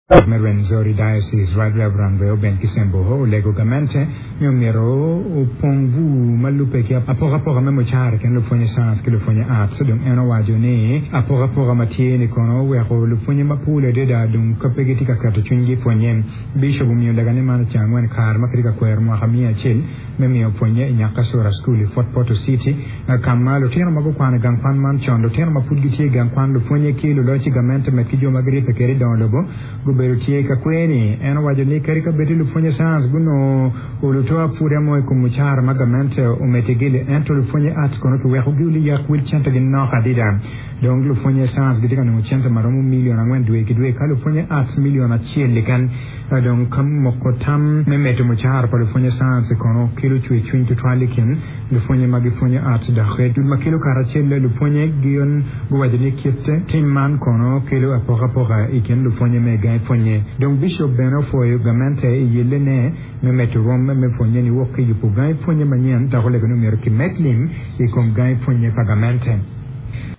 Merenzori Diocese Right Reverend Ben Kisembo Lego Gamente Nyomero Pongu Malupe ki apora memo char ken lo fonye sans ke lo fonye art so donc eno wajone apora matiene kono we ko lo fonye mapule de da donc kapegeti ka kato chungi fonye bishop mi daga ne man changwen kar makrika kwer mo xamia chel memi fonye nyaka sora school Fort Portal City kamalo teno mago kwana gang pan man chondo teno mapudgi gang pan lo fonye ki lo ci gamente met ki joma gri pe keri don lobo Berutie Kakweni, and wajani Karika Betilu Funya Sans, Guno, Ulutua Furemo, Kumuchar, Magamente, Umetigili, and to Lufunya Arts, Konoku, Wahuguli Yak will chant again no Hadida. Don't Lufunya Sans, getting on Chanta Maramu million, and went to a California Arts million at Chielican, don't come Mokotam, Memeto Muchar, Palifunya Sans, Kono, Kilo to a twin to Tralikin, Lufunya Magifunya Arts, the head to Makilo Carachella, Lufunya, Gion, Guadini Kipte, Tim Man Kono, Kilo Apora, Iken, Lufunya Mega. Donc Bishop Beno for Gamente Yelene me mettre Rome me fonye ni woke yu pour gagner fonye manien ta role que numero qui metlim et comme gagner fonye pagamente